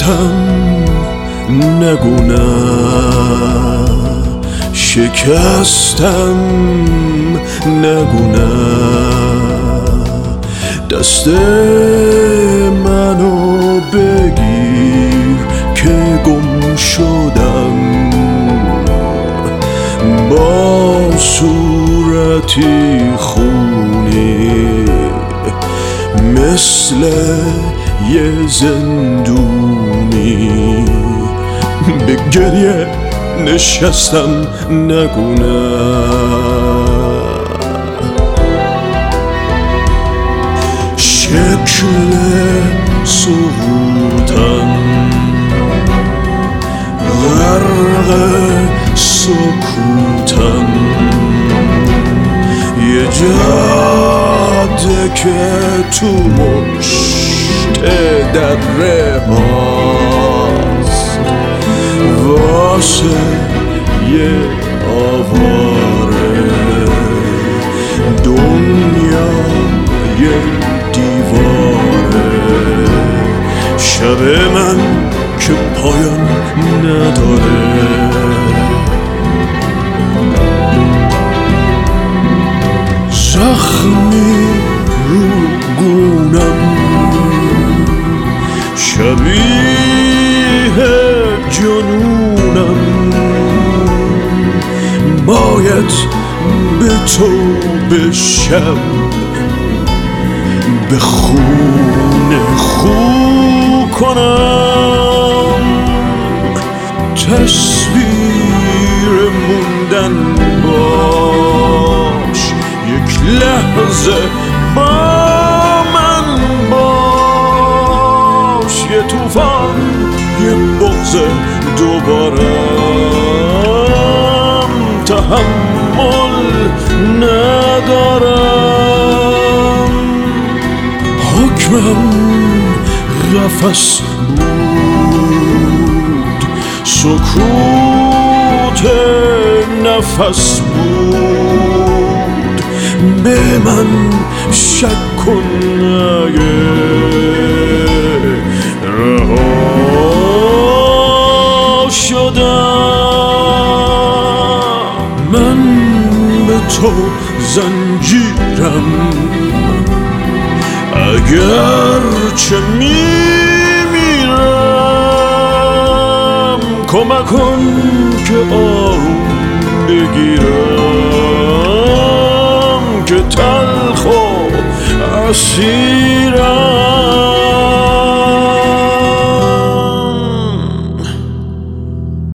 شکستم نگو نه، شکستم نگو نه، دست منو بگیر که گم شدم، با صورتی خونی مثل یه زندونی، به گریه نشستم نگو نه. شکل سقوطم غرق سکوتم، یه جاده که تو مشت دره هاست واسه یه آواره، دنیا یه دیواره، شب من که پایان نداره. زخمی رو گونم شبیه جنونم، باید به تو بشم، به خون خو کنم، تصویر موندن باش، یک لحظه با من باش، یه طوفان یه بغض دوبارم، تحمل ندارم، حکمم قفس بود، سکوت نفس بود، به من شک کن اگه رها شدم، من به تو زنجیرم، اگر چه میمیرم، کمک کن که آروم بگیرم، که تلخ و اسیر